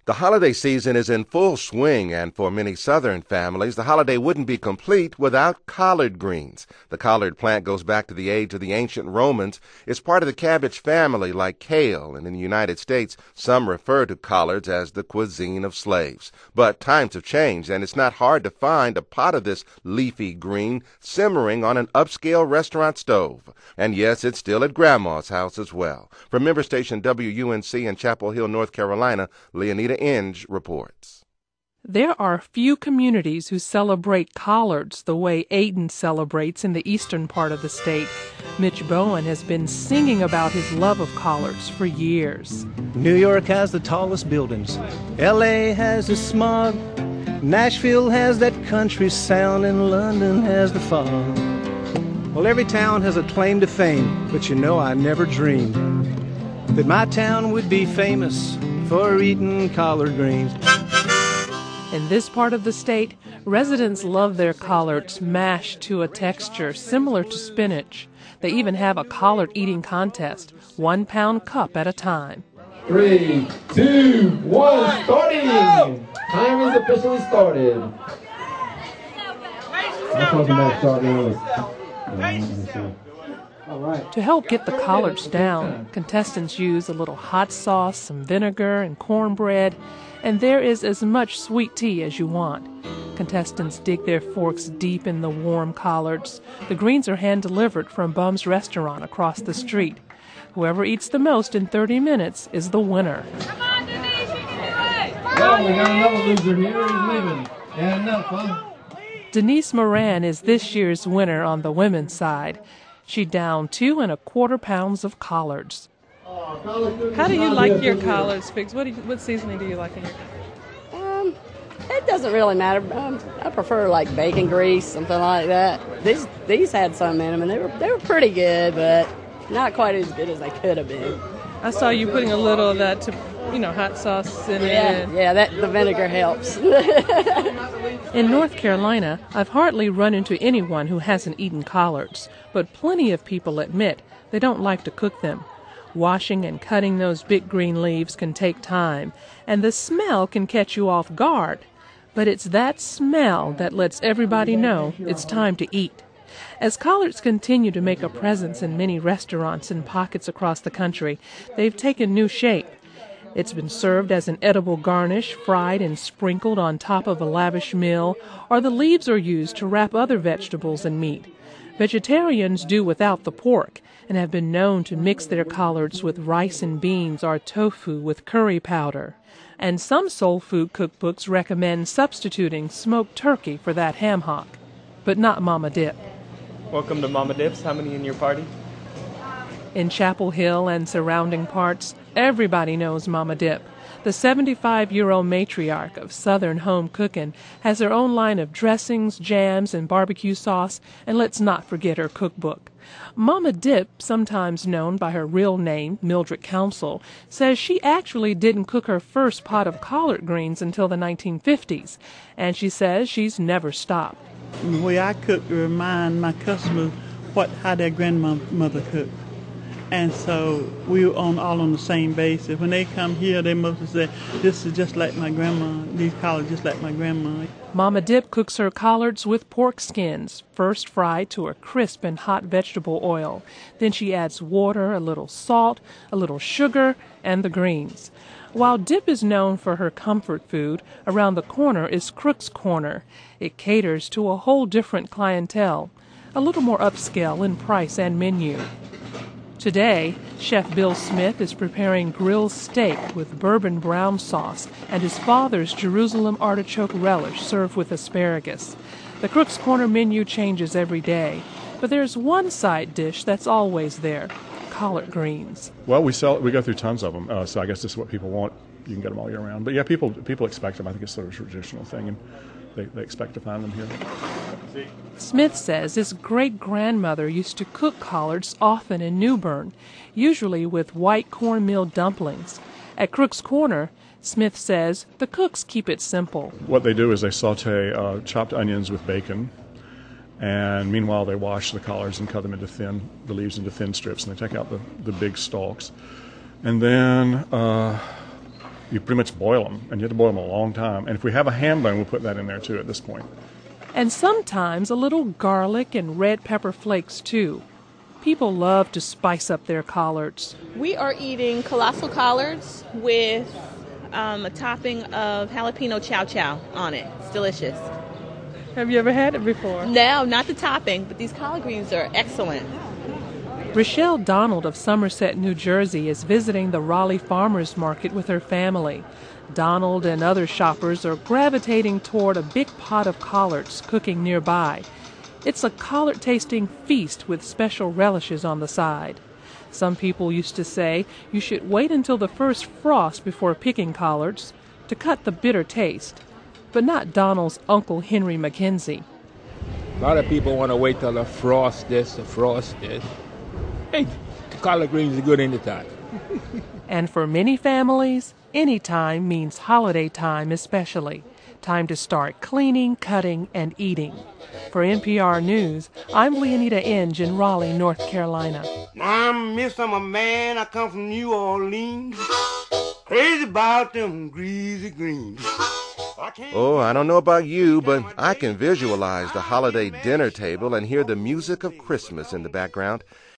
The holiday season is in full swing, and for many Southern families, the holiday wouldn't be complete without collard greens. The collard plant goes back to the age of the ancient Romans. It's part of the cabbage family like kale, and in the United States, some refer to collards as the cuisine of slaves. But times have changed, and it's not hard to find a pot of this leafy green simmering on an upscale restaurant stove. And yes, it's still at Grandma's house as well. From member station WUNC in Chapel Hill, North Carolina, Leonida Inge reports. There are few communities who celebrate collards the way Ayden celebrates in the eastern part of the state. Mitch Bowen has been singing about his love of collards for years. New York has the tallest buildings. L.A. has the smog. Nashville has that country sound, and London has the fog. Well, every town has a claim to fame, but you know I never dreamed that my town would be famous for eating collard greens. In this part of the state, residents love their collards mashed to a texture similar to spinach. They even have a collard eating contest, 1 pound cup at a time. 3, 2, 1, starting! Time is officially started. I'm talking about starting early. To help get the collards down, contestants use a little hot sauce, some vinegar, and cornbread, and there is as much sweet tea as you want. Contestants dig their forks deep in the warm collards. The greens are hand-delivered from Bum's Restaurant across the street. Whoever eats the most in 30 minutes is the winner. Come on, Denise, you can do it! Well, we got another loser here. He's leaving. And enough, huh? Denise Moran is this year's winner on the women's side. She downed 2 1/4 pounds of collards. How do you like your collards, Fix? What seasoning do you like in your? It doesn't really matter. I prefer like bacon grease, something like that. These had some in them, and they were pretty good, but not quite as good as they could have been. I saw you putting a little of that hot sauce in it. Yeah, the vinegar helps. In North Carolina, I've hardly run into anyone who hasn't eaten collards, but plenty of people admit they don't like to cook them. Washing and cutting those big green leaves can take time, and the smell can catch you off guard. But it's that smell that lets everybody know it's time to eat. As collards continue to make a presence in many restaurants and pockets across the country, they've taken new shape. It's been served as an edible garnish, fried and sprinkled on top of a lavish meal, or the leaves are used to wrap other vegetables and meat. Vegetarians do without the pork and have been known to mix their collards with rice and beans or tofu with curry powder. And some soul food cookbooks recommend substituting smoked turkey for that ham hock. But not Mama Dip. Welcome to Mama Dip's. How many in your party? In Chapel Hill and surrounding parts, everybody knows Mama Dip. The 75-year-old matriarch of Southern home cooking has her own line of dressings, jams, and barbecue sauce, and let's not forget her cookbook. Mama Dip, sometimes known by her real name, Mildred Council, says she actually didn't cook her first pot of collard greens until the 1950s, and she says she's never stopped. The way I cook remind my customers how their grandmother cooked. And so we were all on the same basis. When they come here, they mostly say, this is just like my grandma. These collards just like my grandma. Mama Dip cooks her collards with pork skins, first fried to a crisp and hot vegetable oil. Then she adds water, a little salt, a little sugar, and the greens. While Dip is known for her comfort food, around the corner is Crook's Corner. It caters to a whole different clientele, a little more upscale in price and menu. Today, Chef Bill Smith is preparing grilled steak with bourbon brown sauce and his father's Jerusalem artichoke relish served with asparagus. The Crook's Corner menu changes every day, but there's one side dish that's always there, collard greens. Well, we go through tons of them, so I guess this is what people want. You can get them all year round. But yeah, people expect them. I think it's sort of a traditional thing, and they expect to find them here. Smith says his great-grandmother used to cook collards often in New Bern, usually with white cornmeal dumplings. At Crook's Corner, Smith says the cooks keep it simple. What they do is they saute chopped onions with bacon, and meanwhile they wash the collards and cut them into the leaves into thin strips, and they take out the big stalks. And then you pretty much boil them, and you have to boil them a long time. And if we have a ham bone, we'll put that in there too at this point. And sometimes a little garlic and red pepper flakes too. People love to spice up their collards. We are eating colossal collards with a topping of jalapeno chow chow on it. It's delicious. Have you ever had it before? No, not the topping, but these collard greens are excellent. Rochelle Donald of Somerset, New Jersey is visiting the Raleigh Farmers Market with her family. Donald and other shoppers are gravitating toward a big pot of collards cooking nearby. It's a collard-tasting feast with special relishes on the side. Some people used to say you should wait until the first frost before picking collards to cut the bitter taste, but not Donald's Uncle Henry McKenzie. A lot of people want to wait till the frost this, the frost this. Hey, collard greens are good anytime. And for many families, any time means holiday time especially. Time to start cleaning, cutting, and eating. For NPR News, I'm Leonita Inge in Raleigh, North Carolina. I'm a man, I come from New Orleans. Crazy about them greasy greens. Oh, I don't know about you, but I can visualize the holiday dinner table and hear the music of Christmas in the background.